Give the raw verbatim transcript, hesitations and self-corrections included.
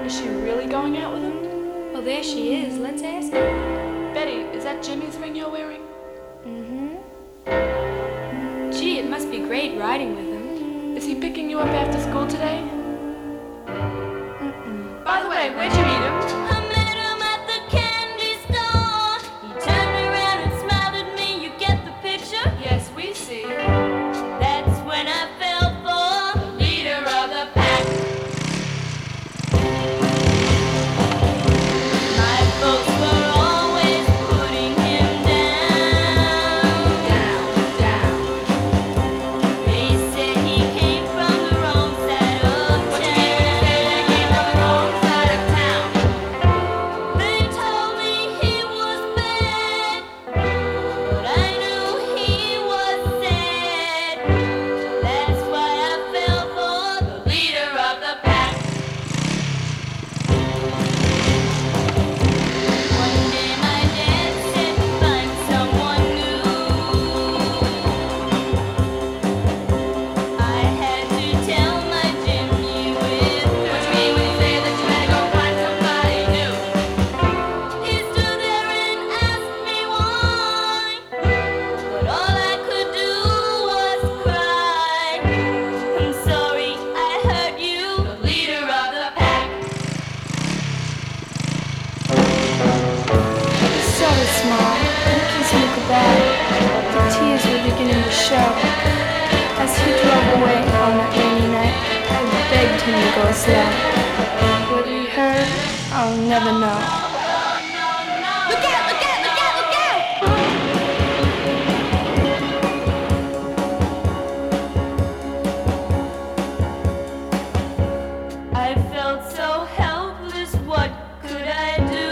Is she really going out with him? Well, there she is. Let's ask her. Betty, is that Jimmy's ring you're wearing? Mm-hmm. Gee, it must be great riding with him. Is he picking you up after school today? Mm-mm. By the way, where'd you meet him? I met him at the candy store. He turned around and smiled at me. You get the picture? Yes, we see. That's when I fell for the leader of the pack. My folks were always putting him down. Down, down. They said he came from the wrong side of What you town. mean when you say they came from the wrong side of town? They told me he was bad, but I knew he was sad. That's why I fell for the leader of the pack. One day my dad said, find someone new. I had to tell my Jimmy with What you mean when you say that you had to go find somebody new? He stood there and asked me why, but all I could do was cry. I'm sorry I hurt you, the leader of the pack. So small. He kissed me goodbye. The tears were beginning to show. As he drove away on that rainy night, I begged him to go slow. What he heard, I'll never know. Look out, look out, look out, look out! I felt so helpless, what could I do?